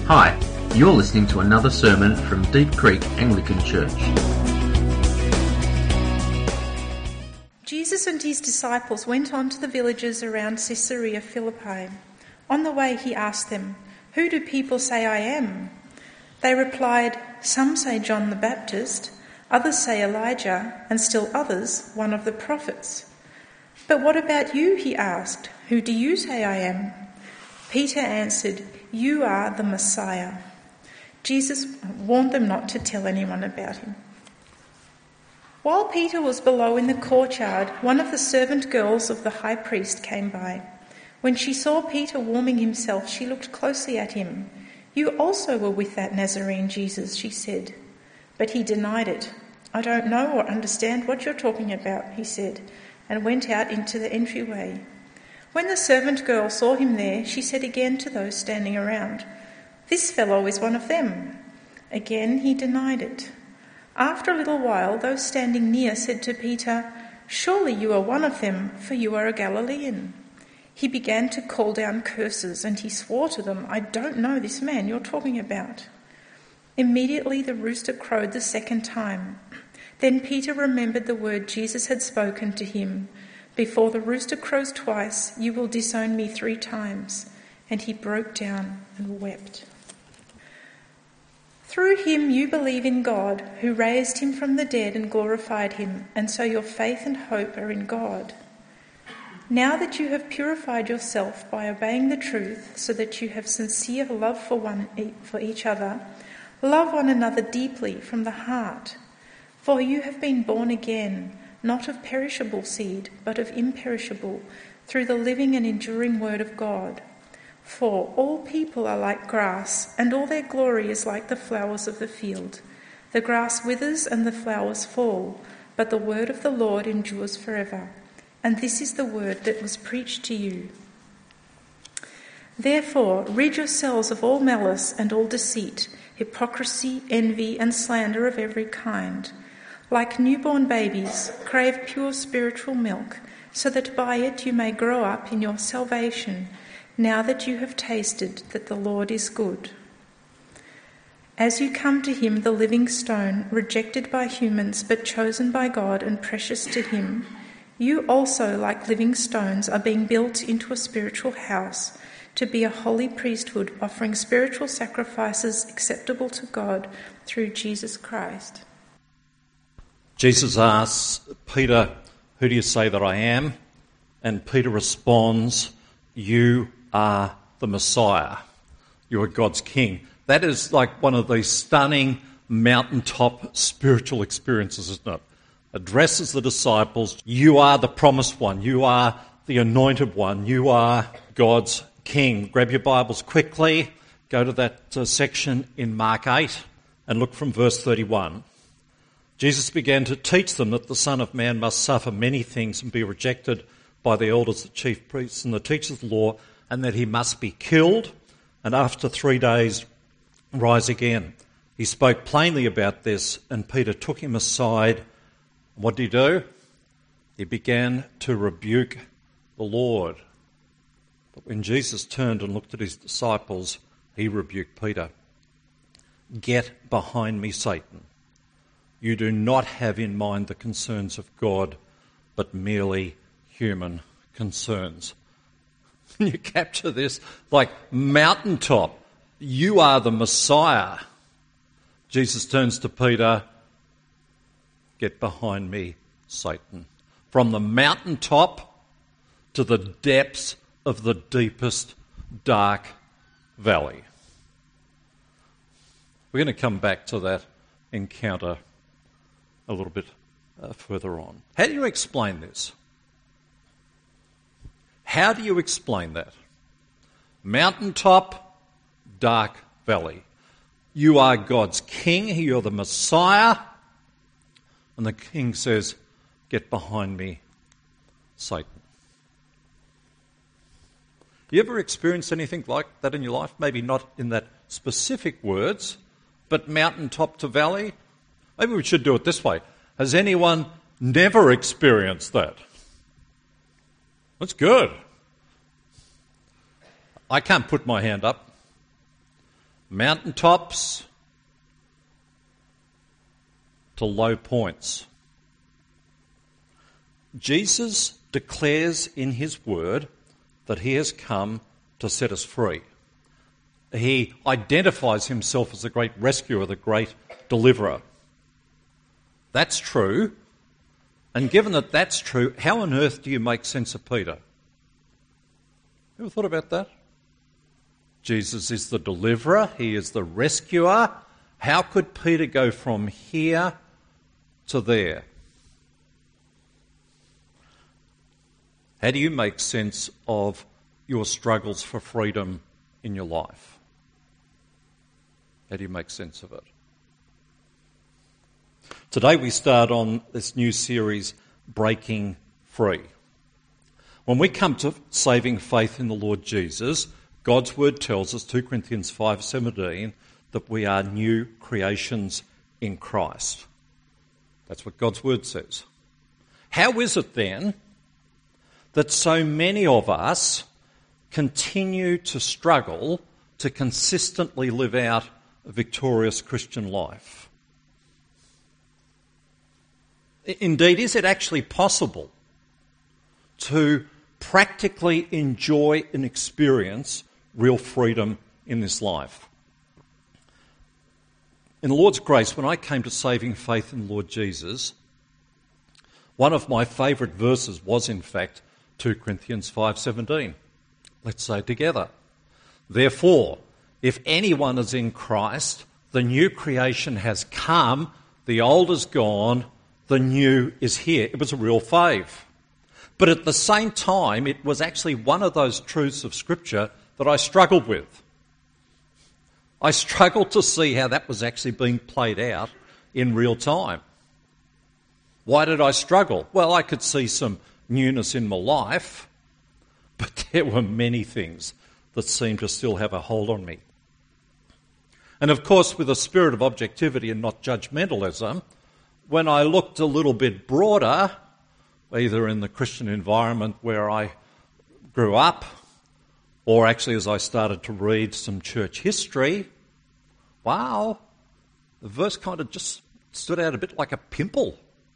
Hi, you're listening to another sermon from Deep Creek Anglican Church. Jesus and his disciples went on to the villages around Caesarea Philippi. On the way he asked them, "Who do people say I am?" They replied, "Some say John the Baptist, others say Elijah, and still others, one of the prophets." "But what about you?" he asked. "Who do you say I am?" Peter answered, "You are the Messiah." Jesus warned them not to tell anyone about him. While Peter was below in the courtyard, one of the servant girls of the high priest came by. When she saw Peter warming himself, she looked closely at him. "You also were with that Nazarene Jesus," she said. But he denied it. "I don't know or understand what you're talking about," he said, and went out into the entryway. When the servant girl saw him there, she said again to those standing around, "This fellow is one of them." Again he denied it. After a little while, those standing near said to Peter, "Surely you are one of them, for you are a Galilean." He began to call down curses, and he swore to them, "I don't know this man you're talking about." Immediately the rooster crowed the second time. Then Peter remembered the word Jesus had spoken to him, "Before the rooster crows twice, you will disown me 3 times." And he broke down and wept. Through him you believe in God, who raised him from the dead and glorified him, and so your faith and hope are in God. Now that you have purified yourself by obeying the truth, so that you have sincere love for each other, love one another deeply from the heart. For you have been born again, not of perishable seed, but of imperishable, through the living and enduring word of God. For all people are like grass, and all their glory is like the flowers of the field. The grass withers and the flowers fall, but the word of the Lord endures forever. And this is the word that was preached to you. Therefore, rid yourselves of all malice and all deceit, hypocrisy, envy, and slander of every kind. Like newborn babies, crave pure spiritual milk, so that by it you may grow up in your salvation, now that you have tasted that the Lord is good. As you come to him, the living stone, rejected by humans but chosen by God and precious to him, you also, like living stones, are being built into a spiritual house, to be a holy priesthood, offering spiritual sacrifices acceptable to God through Jesus Christ. Jesus asks Peter, "Who do you say that I am?" And Peter responds, "You are the Messiah. You are God's King." That is like one of these stunning mountaintop spiritual experiences, isn't it? Addresses the disciples, "You are the promised one. You are the anointed one. You are God's King." Grab your Bibles quickly. Go to that section in Mark 8 and look from verse 31. Jesus began to teach them that the Son of Man must suffer many things and be rejected by the elders, the chief priests, and the teachers of the law, and that he must be killed, and after 3 days rise again. He spoke plainly about this, and Peter took him aside. What did he do? He began to rebuke the Lord. But when Jesus turned and looked at his disciples, he rebuked Peter. "Get behind me, Satan. You do not have in mind the concerns of God, but merely human concerns." You capture this like mountaintop. You are the Messiah. Jesus turns to Peter, "Get behind me, Satan." From the mountaintop to the depths of the deepest dark valley. We're going to come back to that encounter a little bit further on. How do you explain this? How do you explain that? Mountaintop, dark valley. You are God's King, you're the Messiah, and the King says, "Get behind me, Satan." You ever experienced anything like that in your life? Maybe not in that specific words, but mountaintop to valley? Maybe we should do it this way. Has anyone never experienced that? That's good. I can't put my hand up. mountaintops to low points. Jesus declares in his word that he has come to set us free. He identifies himself as the great rescuer, the great deliverer. That's true. And given that that's true, how on earth do you make sense of Peter? Ever thought about that? Jesus is the deliverer. He is the rescuer. How could Peter go from here to there? How do you make sense of your struggles for freedom in your life? How do you make sense of it? Today we start on this new series, Breaking Free. When we come to saving faith in the Lord Jesus, God's word tells us, 2 Corinthians 5:17, that we are new creations in Christ. That's what God's word says. How is it then that so many of us continue to struggle to consistently live out a victorious Christian life? Indeed, is it actually possible to practically enjoy and experience real freedom in this life? In the Lord's grace, when I came to saving faith in the Lord Jesus, one of my favourite verses was, in fact, 2 Corinthians 5:17. Let's say it together. Therefore, if anyone is in Christ, the new creation has come, the old is gone, the new is here. It was a real fave. But at the same time, it was actually one of those truths of Scripture that I struggled with. I struggled to see how that was actually being played out in real time. Why did I struggle? Well, I could see some newness in my life, but there were many things that seemed to still have a hold on me. And of course, with a spirit of objectivity and not judgmentalism, when I looked a little bit broader, either in the Christian environment where I grew up, or actually as I started to read some church history, wow, the verse kind of just stood out a bit like a pimple.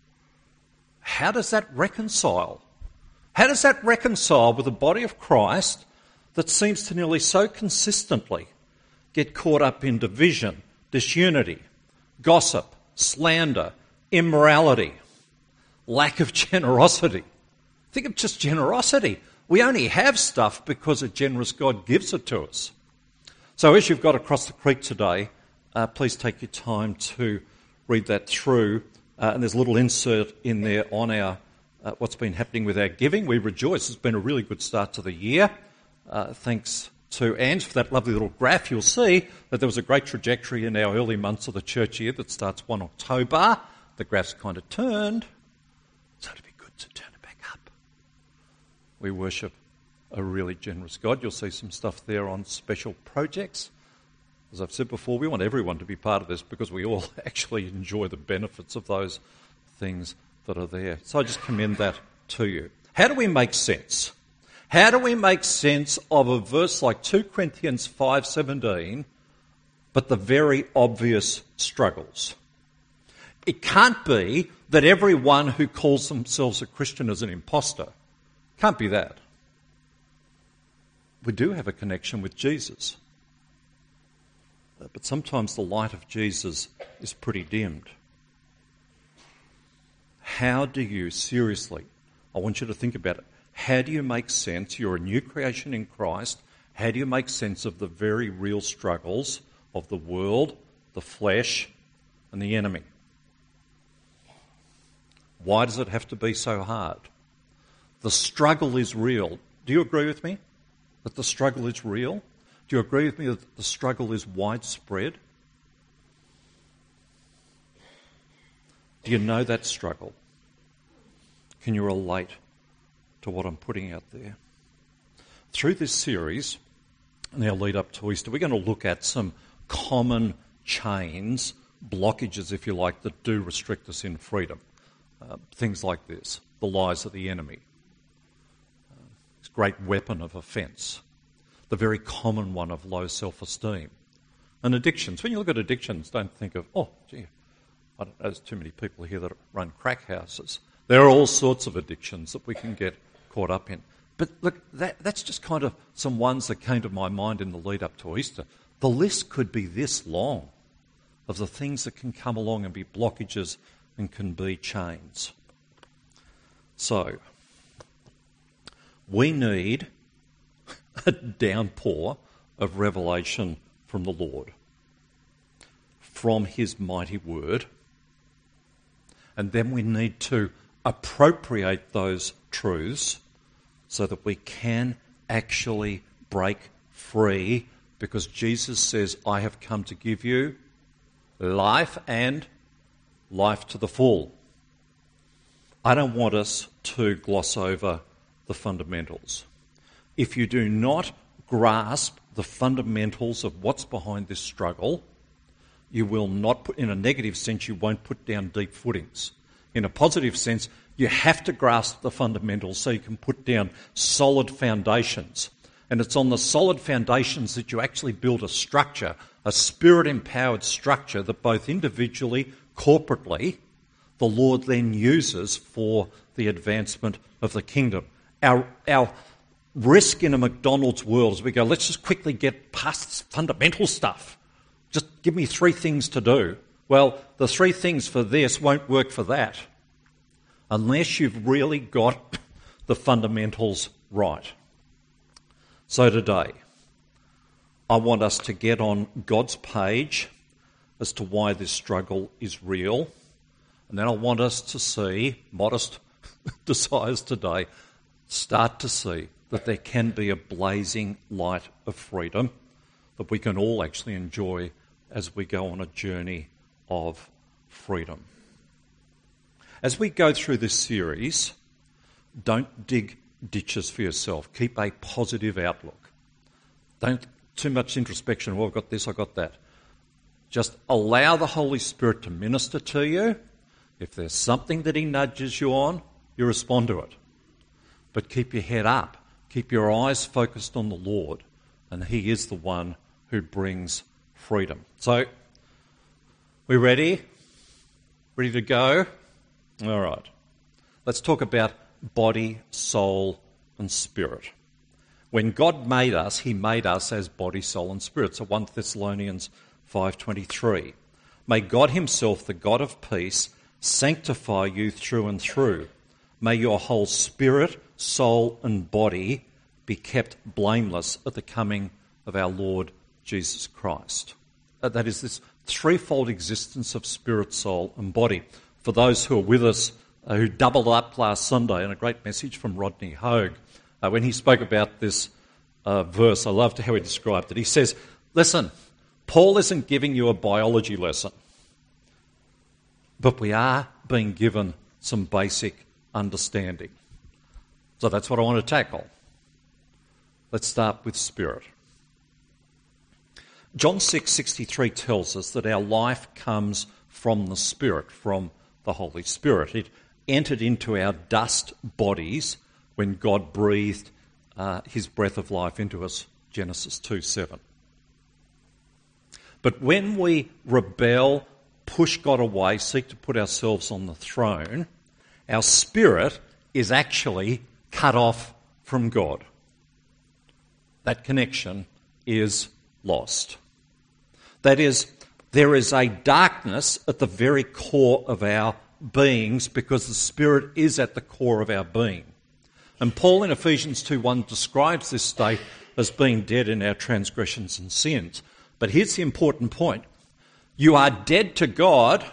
How does that reconcile? How does that reconcile with the body of Christ that seems to nearly so consistently get caught up in division, disunity, gossip, slander, immorality, lack of generosity? Think of just generosity. We only have stuff because a generous God gives it to us. So as you've got across the creek today, please take your time to read that through. And there's a little insert in there on our what's been happening with our giving. We rejoice. It's been a really good start to the year. Thanks to Ange for that lovely little graph. You'll see that there was a great trajectory in our early months of the church year that starts 1 October. The graph's kind of turned, so it'd be good to turn it back up. We worship a really generous God. You'll see some stuff there on special projects. As I've said before, we want everyone to be part of this because we all actually enjoy the benefits of those things that are there. So I just commend that to you. How do we make sense? How do we make sense of a verse like 2 Corinthians 5:17, but the very obvious struggles? It can't be that everyone who calls themselves a Christian is an imposter. Can't be that. We do have a connection with Jesus. But sometimes the light of Jesus is pretty dimmed. How do you, seriously, I want you to think about it, how do you make sense? You're a new creation in Christ. How do you make sense of the very real struggles of the world, the flesh, and the enemy? Why does it have to be so hard? The struggle is real. Do you agree with me that the struggle is real? Do you agree with me that the struggle is widespread? Do you know that struggle? Can you relate to what I'm putting out there? Through this series, and our lead up to Easter, we're going to look at some common chains, blockages, if you like, that do restrict us in freedom. Things like this, the lies of the enemy, this great weapon of offence, the very common one of low self-esteem, And addictions. When you look at addictions, don't think of, oh, gee, I don't know, there's too many people here that run crack houses. There are all sorts of addictions that we can get caught up in. But look, that's just kind of some ones that came to my mind in the lead up to Easter. The list could be this long of the things that can come along and be blockages and can be chains. So, we need a downpour of revelation from the Lord, from his mighty word, and then we need to appropriate those truths so that we can actually break free, because Jesus says, I have come to give you life and life to the full. I don't want us to gloss over the fundamentals. If you do not grasp the fundamentals of what's behind this struggle, you will not put, in a negative sense, you won't put down deep footings. In a positive sense, you have to grasp the fundamentals so you can put down solid foundations. And it's on the solid foundations that you actually build a structure, a spirit-empowered structure that both individually, corporately, the Lord then uses for the advancement of the kingdom. Our risk in a McDonald's world is we go, let's just quickly get past this fundamental stuff. Just give me 3 things to do. Well, the 3 things for this won't work for that unless you've really got the fundamentals right. So today, I want us to get on God's page as to why this struggle is real. And then I want us to see, modest desires today, start to see that there can be a blazing light of freedom that we can all actually enjoy as we go on a journey of freedom. As we go through this series, don't dig ditches for yourself. Keep a positive outlook. Don't too much introspection. Well, I've got this, I've got that. Just allow the Holy Spirit to minister to you. If there's something that he nudges you on, you respond to it. But keep your head up. Keep your eyes focused on the Lord, and he is the one who brings freedom. So, we ready? Ready to go? All right. Let's talk about body, soul, and spirit. When God made us, he made us as body, soul, and spirit. So 1 Thessalonians 5:23. May God himself, the God of peace, sanctify you through and through. May your whole spirit, soul, and body be kept blameless at the coming of our Lord Jesus Christ. That is this threefold existence of spirit, soul, and body. For those who are with us, who doubled up last Sunday, and a great message from Rodney Hogue, when he spoke about this verse, I loved how he described it. He says, listen, Paul isn't giving you a biology lesson, but we are being given some basic understanding. So that's what I want to tackle. Let's start with spirit. John 6:63 tells us that our life comes from the Spirit, from the Holy Spirit. It entered into our dust bodies when God breathed his breath of life into us, Genesis 2:7. But when we rebel, push God away, seek to put ourselves on the throne, our spirit is actually cut off from God. That connection is lost. That is, there is a darkness at the very core of our beings because the Spirit is at the core of our being. And Paul in Ephesians 2:1 describes this state as being dead in our transgressions and sins. But here's the important point. You are dead to God,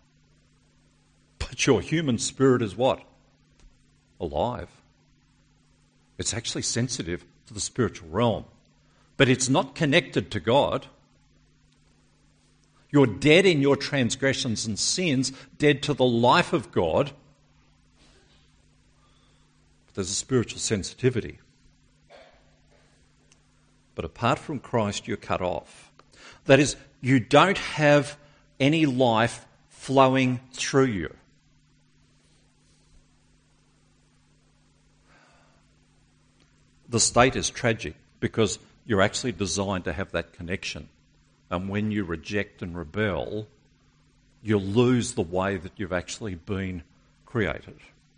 but your human spirit is what? Alive. It's actually sensitive to the spiritual realm. But it's not connected to God. You're dead in your transgressions and sins, dead to the life of God. But there's a spiritual sensitivity. But apart from Christ, you're cut off. That is, you don't have any life flowing through you. The state is tragic because you're actually designed to have that connection And when you reject and rebel, you lose the way that you've actually been created.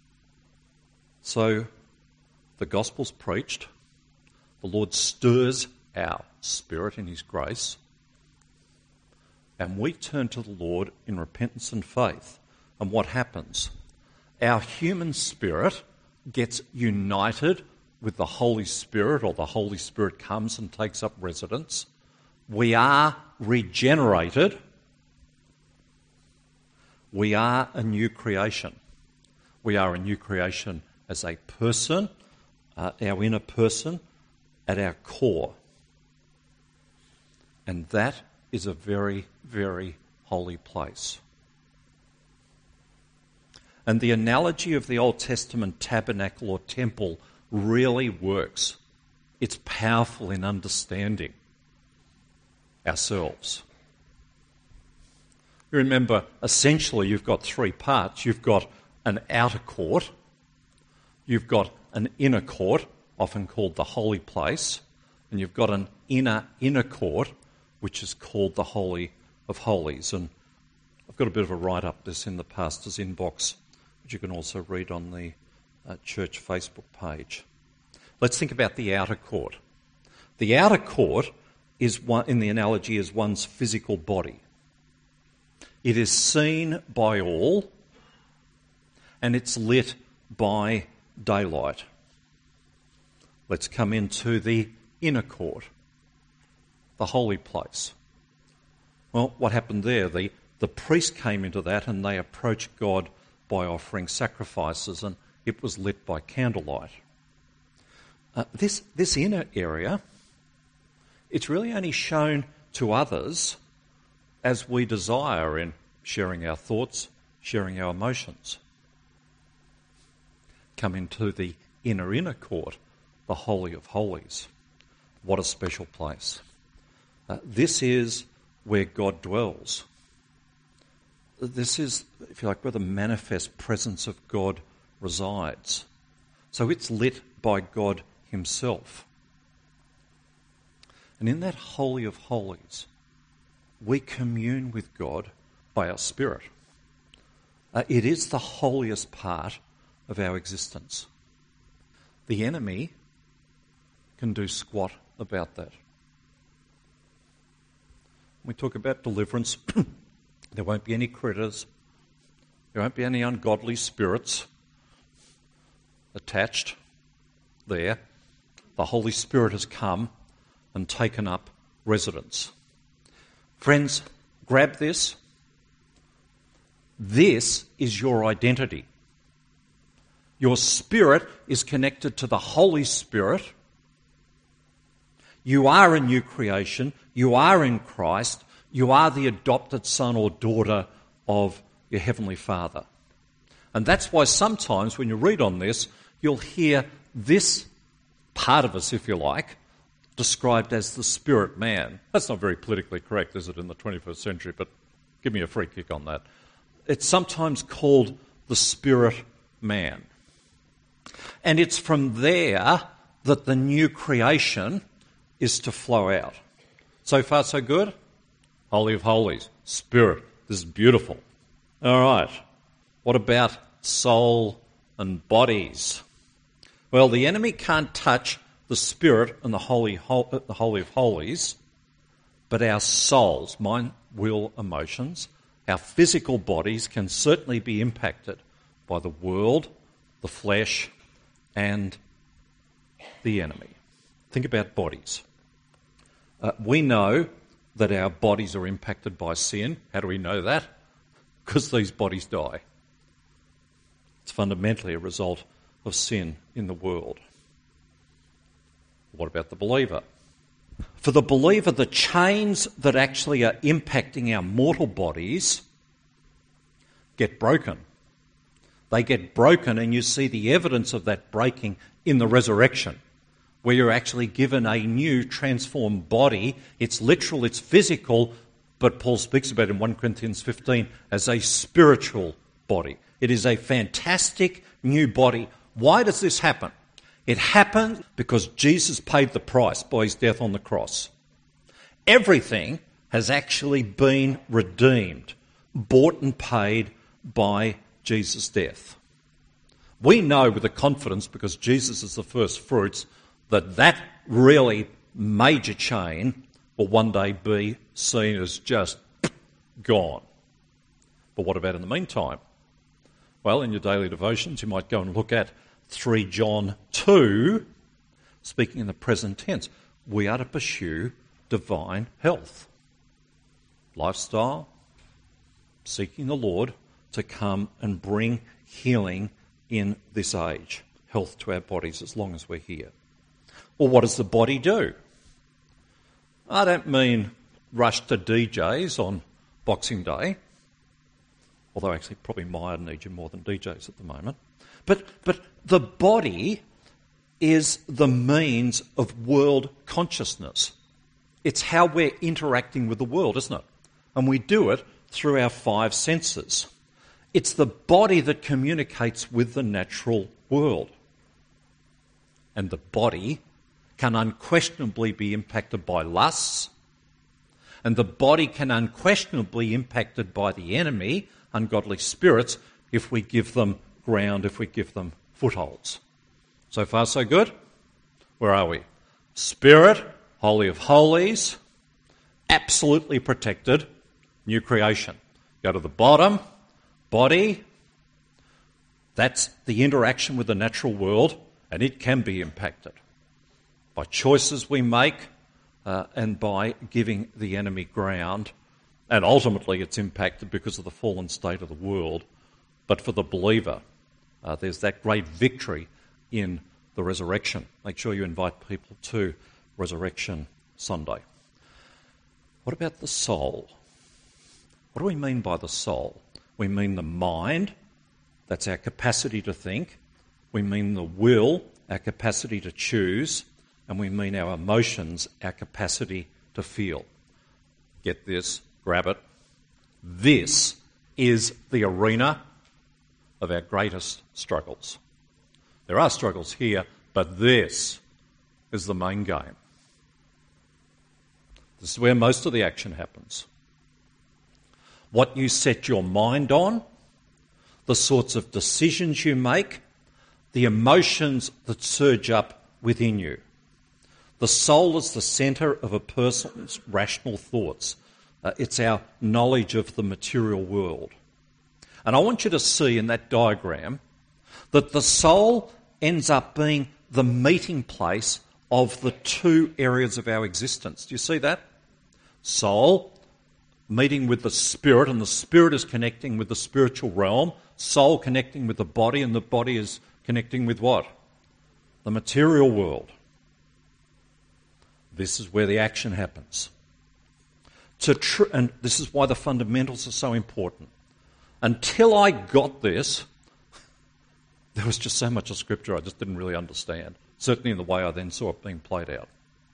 So the gospel's preached, the Lord stirs our spirit in his grace, and we turn to the Lord in repentance and faith. And what happens? Our human spirit gets united with the Holy Spirit, or the Holy Spirit comes and takes up residence. We are regenerated. We are a new creation. We are a new creation as a person, our inner person, at our core. And that is a very, very holy place. And the analogy of the Old Testament tabernacle or temple really works. It's powerful in understanding ourselves. You remember, essentially you've got three parts. You've got an outer court, you've got an inner court, often called the holy place, and you've got an inner court, which is called the Holy of Holies. And I've got a bit of a write-up this in the pastor's inbox, which you can also read on the church Facebook page. Let's think about the outer court. The outer court is one, in the analogy, is one's physical body. It is seen by all, and it's lit by daylight. Let's come into the inner court, the holy place. Well, what happened there? The priest came into that and they approached God by offering sacrifices, and it was lit by candlelight. This inner area, it's really only shown to others as we desire in sharing our thoughts, sharing our emotions. Come into the inner court, the Holy of Holies. What a special place. This is where God dwells. This is, if you like, where the manifest presence of God resides. So it's lit by God himself. And in that Holy of Holies, we commune with God by our spirit. It is the holiest part of our existence. The enemy can do squat about that. We talk about deliverance. There won't be any critters. There won't be any ungodly spirits attached there. The Holy Spirit has come and taken up residence. Friends, grab this. This is your identity. Your spirit is connected to the Holy Spirit. You are a new creation. You are in Christ. You are the adopted son or daughter of your Heavenly Father. And that's why sometimes when you read on this, you'll hear this part of us, if you like, described as the spirit man. That's not very politically correct, is it, in the 21st century? But give me a free kick on that. It's sometimes called the spirit man. And it's from there that the new creation is to flow out. So far, so good? Holy of Holies, Spirit, this is beautiful. All right, what about soul and bodies? Well, the enemy can't touch the Spirit and the Holy of Holies, but our souls, mind, will, emotions, our physical bodies can certainly be impacted by the world, the flesh, and the enemy. Think about bodies. We know that our bodies are impacted by sin. How do we know that? Because these bodies die. It's fundamentally a result of sin in the world. What about the believer? For the believer, the chains that actually are impacting our mortal bodies get broken. They get broken, and you see the evidence of that breaking in the resurrection, where you're actually given a new transformed body. It's literal, it's physical, but Paul speaks about it in 1 Corinthians 15 as a spiritual body. It is a fantastic new body. Why does this happen? It happened because Jesus paid the price by his death on the cross. Everything has actually been redeemed, bought and paid by Jesus' death. We know with a confidence, because Jesus is the first fruits, that really major chain will one day be seen as just gone. But what about in the meantime? Well, in your daily devotions, you might go and look at 3 John 2, speaking in the present tense. We are to pursue divine health. Lifestyle, seeking the Lord to come and bring healing in this age, health to our bodies as long as we're here. Well, what does the body do? I don't mean rush to DJs on Boxing Day, although actually probably Maya need you more than DJs at the moment. But the body is the means of world consciousness. It's how we're interacting with the world, isn't it? And we do it through our 5 senses. It's the body that communicates with the natural world. And the body can unquestionably be impacted by lusts, and the body can unquestionably be impacted by the enemy, ungodly spirits, if we give them ground, if we give them footholds. So far, so good? Where are we? Spirit, Holy of Holies, absolutely protected, new creation. Go to the bottom, body, that's the interaction with the natural world, and it can be impacted by choices we make and by giving the enemy ground. And ultimately it's impacted because of the fallen state of the world. But for the believer, there's that great victory in the resurrection. Make sure you invite people to Resurrection Sunday. What about the soul? What do we mean by the soul? We mean the mind, that's our capacity to think. We mean the will, our capacity to choose. And we mean our emotions, our capacity to feel. Get this, grab it. This is the arena of our greatest struggles. There are struggles here, but this is the main game. This is where most of the action happens. What you set your mind on, the sorts of decisions you make, the emotions that surge up within you. The soul is the centre of a person's rational thoughts. It's our knowledge of the material world. And I want you to see in that diagram that the soul ends up being the meeting place of the 2 areas of our existence. Do you see that? Soul meeting with the spirit, and the spirit is connecting with the spiritual realm. Soul connecting with the body, and the body is connecting with what? The material world. This is where the action happens. And this is why the fundamentals are so important. Until I got this, there was just so much of Scripture I just didn't really understand, certainly in the way I then saw it being played out.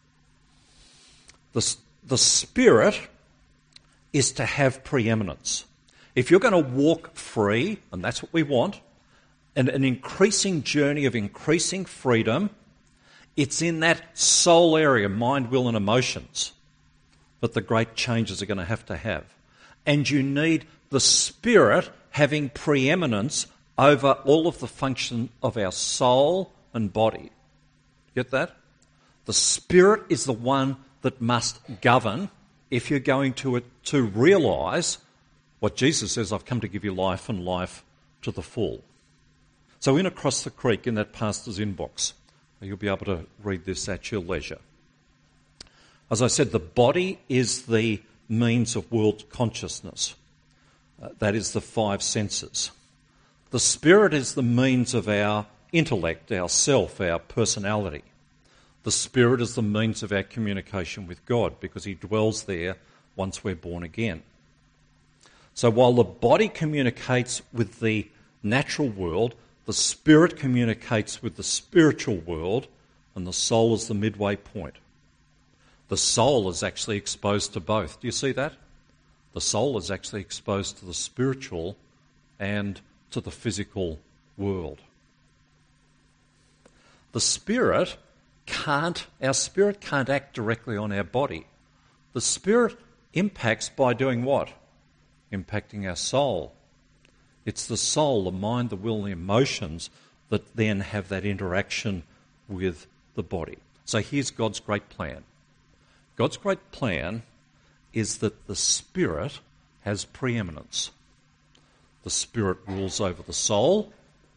The Spirit is to have preeminence. If you're going to walk free, and that's what we want, and an increasing journey of increasing freedom, it's in that soul area, mind, will and emotions, that the great changes are going to have. And you need the Spirit having preeminence over all of the function of our soul and body. Get that? The Spirit is the one that must govern if you're going to realise what Jesus says, I've come to give you life and life to the full. So in Across the Creek, in that pastor's inbox, you'll be able to read this at your leisure. As I said, the body is the means of world consciousness. That is the 5 senses. The Spirit is the means of our intellect, our self, our personality. The Spirit is the means of our communication with God because He dwells there once we're born again. So while the body communicates with the natural world, the Spirit communicates with the spiritual world, and the soul is the midway point. The soul is actually exposed to both. Do you see that? The soul is actually exposed to the spiritual and to the physical world. Our spirit can't act directly on our body. The Spirit impacts by doing what? Impacting our soul. It's the soul, the mind, the will, the emotions that then have that interaction with the body. So here's God's great plan. God's great plan is that the Spirit has preeminence. The Spirit rules over the soul.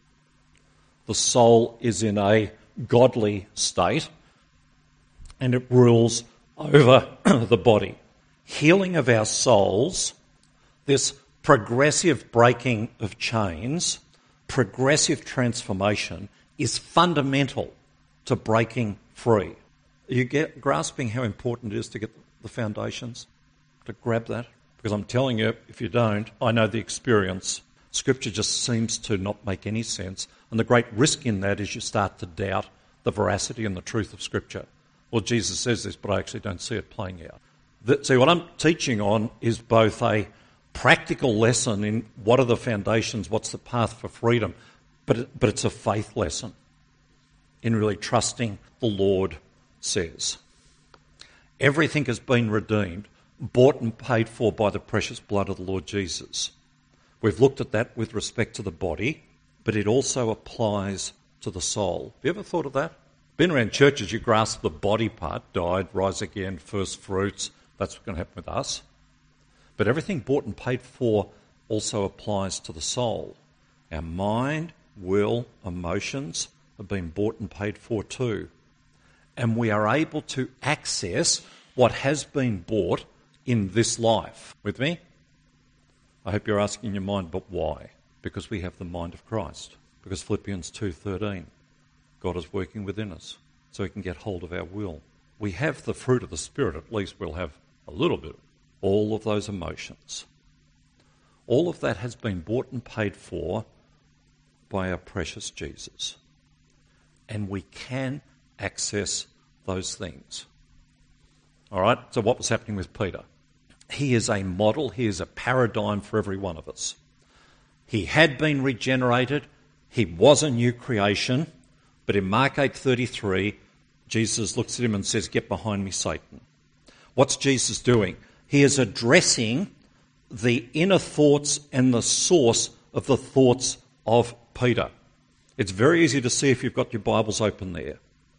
The soul is in a godly state, and it rules over the body. Healing of our souls, this progressive breaking of chains, progressive transformation is fundamental to breaking free. Are you grasping how important it is to get the foundations, to grab that? Because I'm telling you, if you don't, I know the experience. Scripture just seems to not make any sense. And the great risk in that is you start to doubt the veracity and the truth of Scripture. Well, Jesus says this, but I actually don't see it playing out. See, what I'm teaching on is both a practical lesson in what are the foundations, what's the path for freedom, but it's a faith lesson in really trusting the Lord says. Everything has been redeemed, bought and paid for by the precious blood of the Lord Jesus. We've looked at that with respect to the body, but it also applies to the soul. Have you ever thought of that? Been around churches, you grasp the body part, died, rise again, first fruits, that's what's going to happen with us. But everything bought and paid for also applies to the soul. Our mind, will, emotions have been bought and paid for too. And we are able to access what has been bought in this life. With me? I hope you're asking your mind, but why? Because we have the mind of Christ. Because Philippians 2:13, God is working within us so he can get hold of our will. We have the fruit of the Spirit, at least we'll have a little bit. All of those emotions. All of that has been bought and paid for by our precious Jesus. And we can access those things. All right, so what was happening with Peter? He is a model, he is a paradigm for every one of us. He had been regenerated, he was a new creation, but in Mark 8:33, Jesus looks at him and says, "Get behind me, Satan." What's Jesus doing? He is addressing the inner thoughts and the source of the thoughts of Peter. It's very easy to see if you've got your Bibles open there.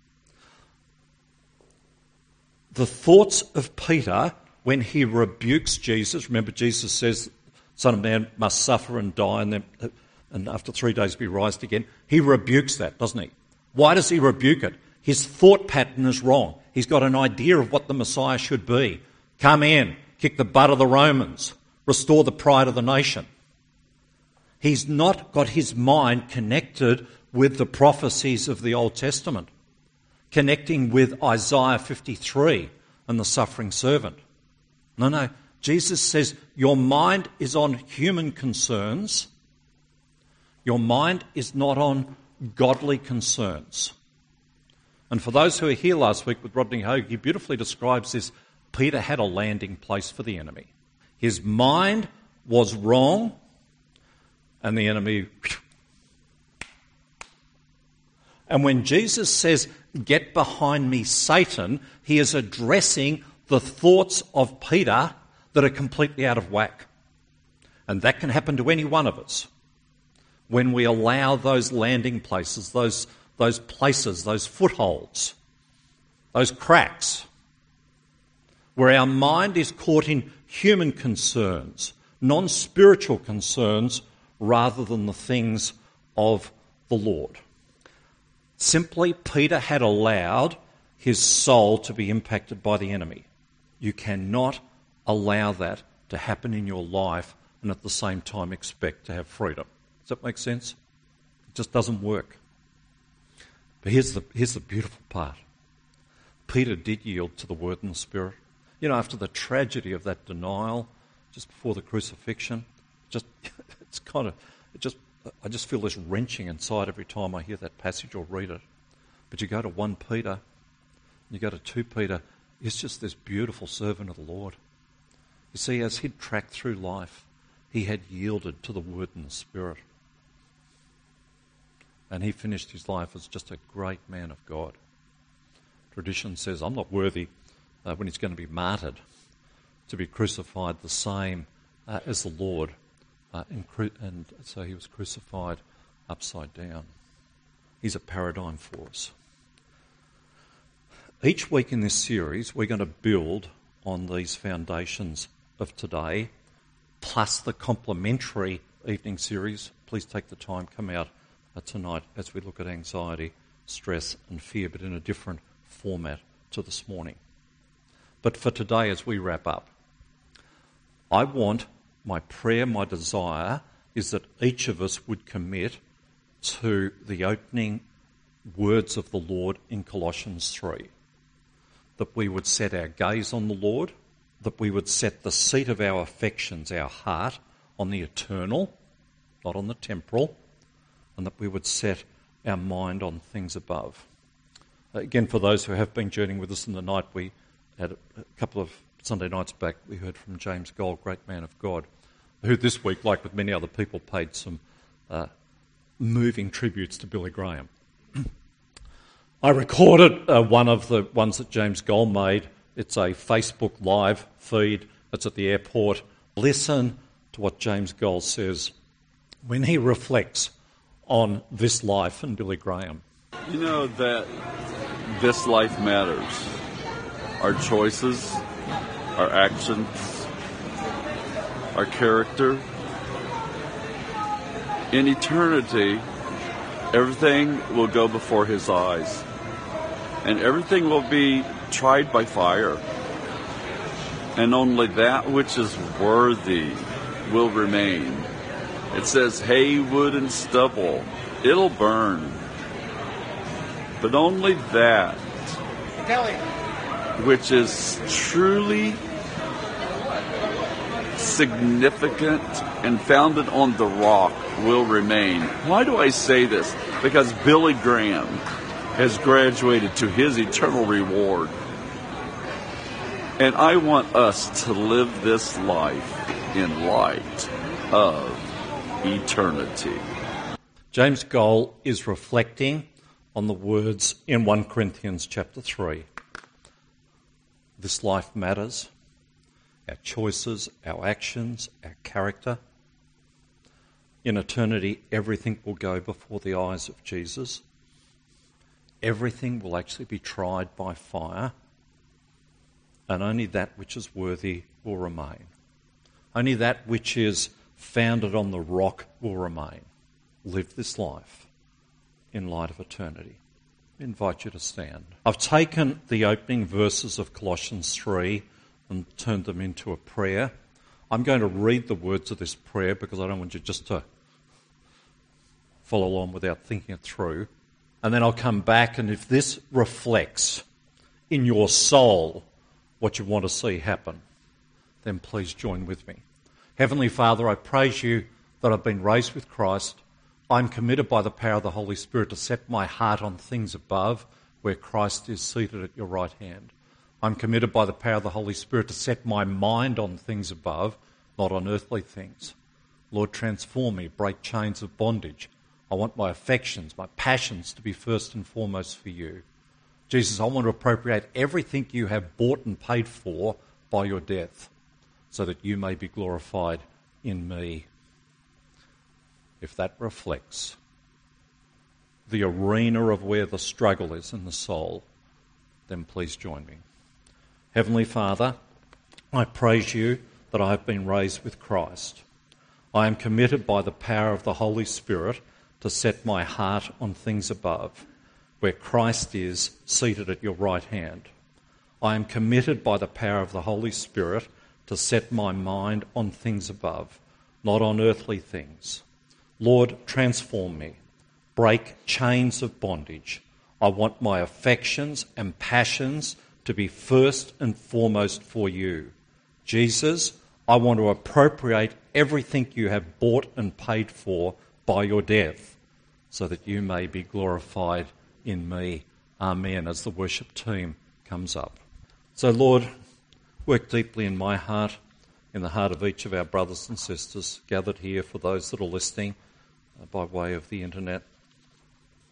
The thoughts of Peter when he rebukes Jesus, remember Jesus says, Son of Man must suffer and die and after 3 days be raised again. He rebukes that, doesn't he? Why does he rebuke it? His thought pattern is wrong. He's got an idea of what the Messiah should be. Come in, kick the butt of the Romans, restore the pride of the nation. He's not got his mind connected with the prophecies of the Old Testament, connecting with Isaiah 53 and the suffering servant. No, Jesus says your mind is on human concerns. Your mind is not on godly concerns. And for those who were here last week with Rodney Hogue, he beautifully describes this. Peter had a landing place for the enemy. His mind was wrong, and the enemy... And when Jesus says, "Get behind me, Satan," he is addressing the thoughts of Peter that are completely out of whack. And that can happen to any one of us when we allow those landing places, those places, those footholds, those cracks, where our mind is caught in human concerns, non-spiritual concerns, rather than the things of the Lord. Simply, Peter had allowed his soul to be impacted by the enemy. You cannot allow that to happen in your life and at the same time expect to have freedom. Does that make sense? It just doesn't work. But here's the beautiful part. Peter did yield to the Word and the Spirit. You know, after the tragedy of that denial, just before the crucifixion, I just feel this wrenching inside every time I hear that passage or read it. But you go to 1 Peter, you go to 2 Peter, it's just this beautiful servant of the Lord. You see, as he'd tracked through life, he had yielded to the Word and the Spirit. And he finished his life as just a great man of God. Tradition says, I'm not worthy when he's going to be martyred to be crucified the same as the Lord, and so he was crucified upside down. He's a paradigm for us. Each week in this series, we're going to build on these foundations of today, plus the complementary evening series. Please take the time, come out tonight as we look at anxiety, stress and fear, but in a different format to this morning. But for today, as we wrap up, I want, my prayer, my desire, is that each of us would commit to the opening words of the Lord in Colossians 3. That we would set our gaze on the Lord, that we would set the seat of our affections, our heart, on the eternal, not on the temporal, and that we would set our mind on things above. Again, for those who have been journeying with us in the night, we had a couple of Sunday nights back, we heard from James Gold, great man of God, who this week, like with many other people, paid some moving tributes to Billy Graham. I recorded one of the ones that James Gold made. It's a Facebook live feed. It's at the airport. Listen to what James Gold says when he reflects on this life and Billy Graham. You know that this life matters. Our choices, our actions, our character. In eternity, everything will go before his eyes. And everything will be tried by fire. And only that which is worthy will remain. It says hay, wood, and stubble. It'll burn. But only that which is truly significant and founded on the rock will remain. Why do I say this? Because Billy Graham has graduated to his eternal reward. And I want us to live this life in light of eternity. James Gold is reflecting on the words in 1 Corinthians chapter 3. This life matters. Our choices, our actions, our character. In eternity, everything will go before the eyes of Jesus. Everything will actually be tried by fire, and only that which is worthy will remain. Only that which is founded on the rock will remain. Live this life in light of eternity. I invite you to stand. I've taken the opening verses of Colossians 3 and turned them into a prayer. I'm going to read the words of this prayer because I don't want you just to follow along without thinking it through. And then I'll come back, and if this reflects in your soul what you want to see happen, then please join with me. Heavenly Father, I praise you that I've been raised with Christ. I'm committed by the power of the Holy Spirit to set my heart on things above, where Christ is seated at your right hand. I'm committed by the power of the Holy Spirit to set my mind on things above, not on earthly things. Lord, transform me, break chains of bondage. I want my affections, my passions to be first and foremost for you. Jesus, I want to appropriate everything you have bought and paid for by your death, so that you may be glorified in me. If that reflects the arena of where the struggle is in the soul, then please join me. Heavenly Father, I praise you that I have been raised with Christ. I am committed by the power of the Holy Spirit to set my heart on things above, where Christ is seated at your right hand. I am committed by the power of the Holy Spirit to set my mind on things above, not on earthly things. Lord, transform me. Break chains of bondage. I want my affections and passions to be first and foremost for you. Jesus, I want to appropriate everything you have bought and paid for by your death, so that you may be glorified in me. Amen, as the worship team comes up. So, Lord, work deeply in my heart, in the heart of each of our brothers and sisters gathered here, for those that are listening by way of the internet.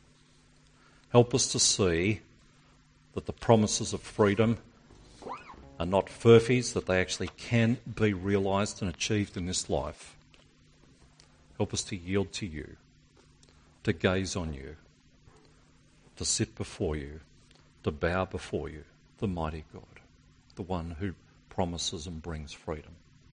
Help us to see that the promises of freedom are not furphies, that they actually can be realised and achieved in this life. Help us to yield to you, to gaze on you, to sit before you, to bow before you, the mighty God, the one who promises and brings freedom.